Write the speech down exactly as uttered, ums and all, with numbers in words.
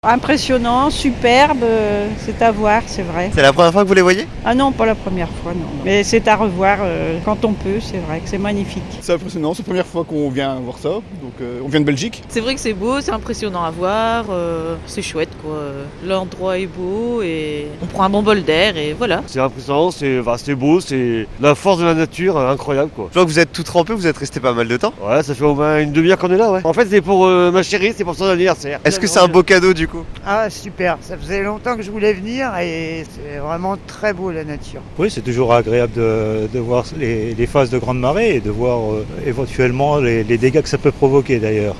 Impressionnant, superbe, euh, c'est à voir, c'est vrai. C'est la première fois que vous les voyez? Ah non, pas la première fois, non. Mais c'est à revoir euh, quand on peut, c'est vrai que c'est magnifique. C'est impressionnant, c'est la première fois qu'on vient voir ça, donc euh, on vient de Belgique. C'est vrai que c'est beau, c'est impressionnant à voir, euh, c'est chouette quoi. L'endroit est beau et on prend un bon bol d'air et voilà. C'est impressionnant, c'est enfin, c'est beau, c'est la force de la nature, euh, incroyable quoi. Je vois que vous êtes tout trempé, vous êtes resté pas mal de temps. Ouais, ça fait au moins une demi-heure qu'on est là, ouais. En fait, c'est pour euh, ma chérie, c'est pour son anniversaire. Est-ce que c'est un beau cadeau du coup? Ah super, ça faisait longtemps que je voulais venir et c'est vraiment très beau la nature. Oui, c'est toujours agréable de, de voir les, les phases de grande marée et de voir euh, éventuellement les, les dégâts que ça peut provoquer d'ailleurs.